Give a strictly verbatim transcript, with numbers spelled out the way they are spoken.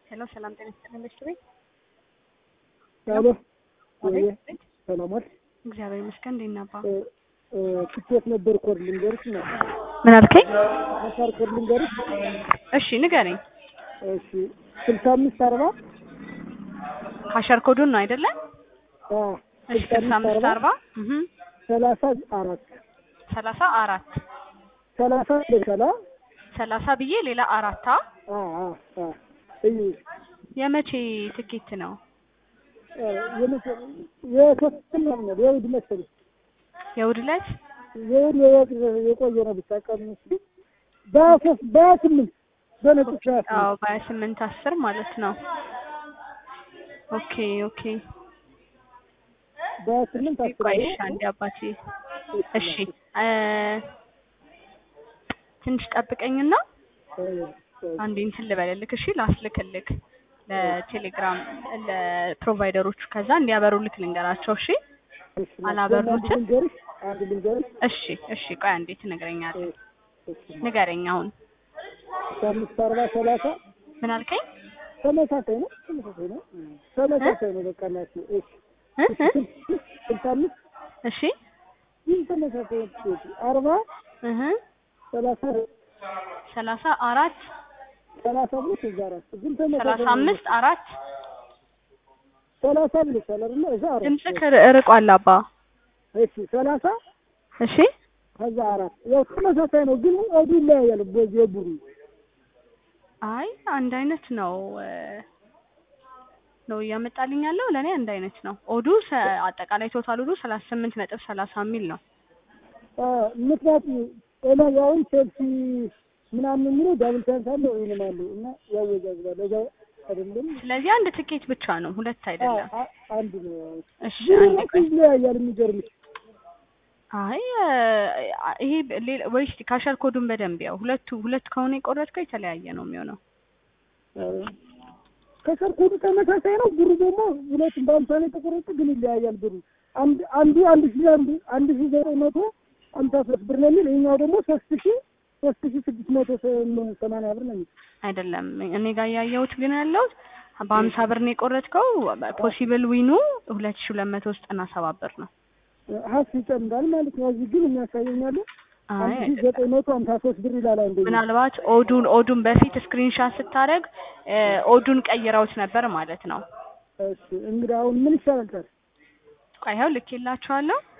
ሄሎ ሰላም ጤና ይስጥልኝ ቤተሰቤ። ሄሎ ወይ ሰላም አለ። እግዚአብሔር ይመስገን። እንዴት ነህ አባ? ትኬት ነበር ኮድ ልንገርሽ ነው። ምን አልከኝ? አሳር ኮድ ልንገርሽ። እሺ ንገረኝ። እሺ ስልሳ አምስት አርባ ካሸር ኮዱን ነው አይደለ? አዎ እሺ ስልሳ አምስት አርባ እህ ሰላሳ አራት ሰላሳ አራት ሰላሳ ለሰላ ሰላሳ ብዬ ሌላ አራት አ አዎ አዎ እይ የመቼ ትኬት ነው? የመቼ የከፍተኛ ነው የውድ መሰለኝ። የውድ ዕለት የውድ የውድ የቆየ ነው ብቻ ቀን ነው። በሶስት በስምንት በነጥብ አዎ በስምንት አስር ማለት ነው። ኦኬ ኦኬ በስምንት አስር ቆይሽ አንዴ አባቴ። እሺ ትንሽ ጠብቀኝና አንዴ እንትን ልበልልክ። እሺ ላስልክልክ ለቴሌግራም ለፕሮቫይደሮቹ ከዛ እንዲያበሩልክ ልንገራቸው። እሺ አላበሩትም። አንድ ልንገርሽ። እሺ እሺ ቆይ አንዴ ትነግረኛለህ። ንገረኝ አሁን። አምስት አርባ ሰላሳ ምን አልከኝ? ተመሳሳይ ነው ተመሳሳይ ነው ተመሳሳይ ነው በቃ ናቸው። እሺ ስልሳ አምስት እሺ ይህ ተመሳሳይ አርባ እህ ሰላሳ ሰላሳ አራት ሰላሳ አምስት አራት ግን ተመሳሳይ ሰላሳ አምስት አራት ሰላሳ አምስት አይደለ? እዛ አራት ድምጽክ ርቋል አባ። እሺ ሰላሳ እሺ ከዛ አራት ያው ተመሳሳይ ነው ግን ኦዱ ይለያያል። በዚህ ቡሩ አይ አንድ አይነት ነው ነው እያመጣልኝ ያለው ለኔ አንድ አይነት ነው። ኦዱ አጠቃላይ ቶታል ኦዱ ሰላሳ ስምንት ነጥብ ሰላሳ ሚል ነው። አ ምክንያቱም እኔ ያው ቼልሲ ምናምን የሚለው ዳብል ቻንስ አለው ይልማሉ እና ያወዛዝባል እዛ አይደለም። ስለዚህ አንድ ትኬት ብቻ ነው ሁለት አይደለም። አንድ ነው። እሺ አንድ ቆይ ይለያያል የሚገርምሽ። አይ ይሄ ወይስ ካሸር ኮዱን በደንብ ያው ሁለቱ ሁለት ከሆነ የቆረጥከው የተለያየ ነው የሚሆነው። ካሸር ኮዱ ተመሳሳይ ነው። ብሩ ደግሞ ሁለቱም በአምሳ ነው የተቆረጠ ግን ይለያያል ብሩ። አንድ አንዱ አንድ ሺህ አንዱ አንድ ሺህ ዘጠኝ መቶ ሃምሳ ሶስት ብር ነው የሚል ይሄኛው ደግሞ ሶስት ሺህ ሶስት ሺህ ስድስት መቶ ሰማንያ ብር ነው የሚል አይደለም። እኔ ጋር ያየሁት ግን ያለው በአምሳ ብር ነው የቆረጥከው። ፖሲብል ዊኑ ሁለት ሺህ ሁለት መቶ ዘጠና ሰባት ብር ነው። ሀስ ይጨምራል ማለት ነው። እዚህ ግን የሚያሳየኛል አይ ዘጠኝ መቶ ሃምሳ ሶስት ብር ይላል። አንዴ ምናልባት ኦዱን ኦዱን በፊት ስክሪንሻት ስታደርግ ኦዱን ቀይረውት ነበር ማለት ነው። እሺ እንግዲህ አሁን ምን ይሻላል? ቆይ ይኸው ልኬላችኋለሁ።